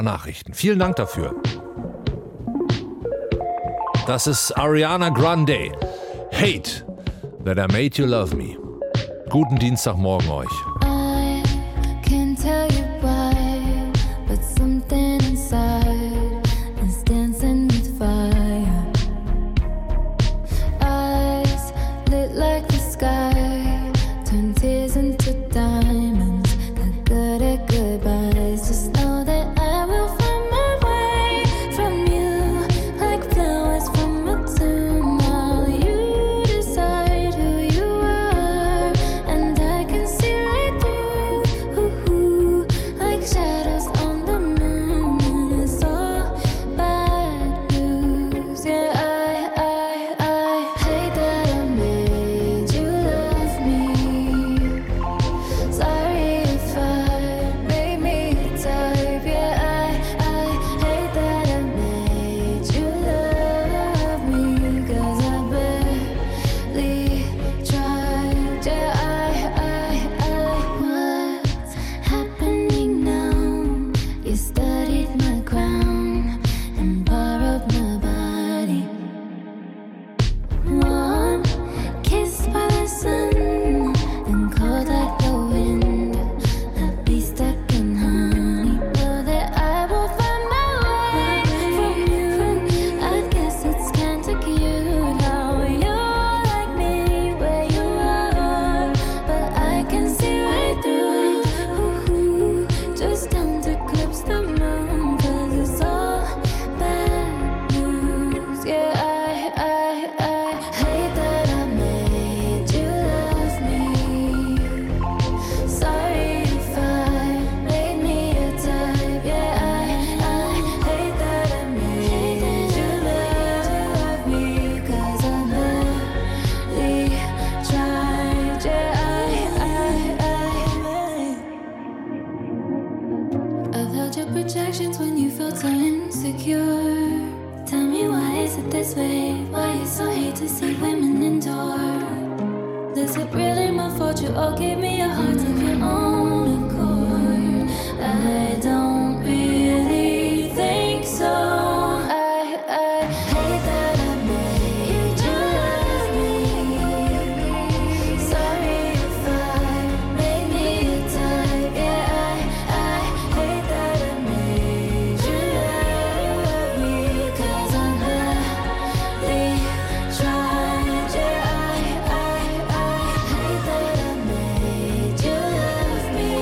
Nachrichten. Vielen Dank dafür. Das ist Ariana Grande. Hate that I made you love me. Guten Dienstagmorgen euch. I can't tell you why, but something inside is dancing with fire. Eyes lit like the sky, turn tears into diamonds. Got good at goodbyes. Just know that I will find my way from you, like flowers from a tomb. While you decide who you are, and I can see right through, like shadows on the moon. And it's all bad news. Yeah, I hate that I made you love me. Sorry if I made me a type. Yeah, I hate that I made you love me, 'cause I barely tried. Yeah, what's happening now? You studied my crown and borrowed my body. One kiss by the sun, then cold like the wind. I'll be stuck in honey. Know that I will find my way from you. I guess it's kinda cute how you're like me where you are, but I can see right through. Just don't eclipse the moon, 'cause it's all bad news. Yeah, I hate that I made you love me. Sorry if I made me a type. Yeah, I hate that I made you love me, 'cause I barely tried. I've held your projections when you felt so insecure. Tell me, why is it this way? Why you so hate to see women endure? Is it really my fault you all gave me a heart of your own accord? I don't really think so. I hate that I made you love me. Sorry if I made me a type. Yeah, I hate that I made you love me, 'cause I barely tried. Yeah, I hate that I made you love me.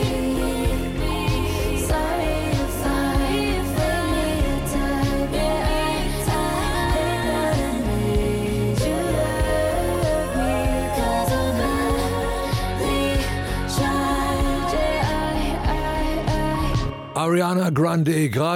Sorry if I made me a type. Yeah, I hate that I made you love me, 'cause I barely tried. Yeah, Ariana Grande, gerade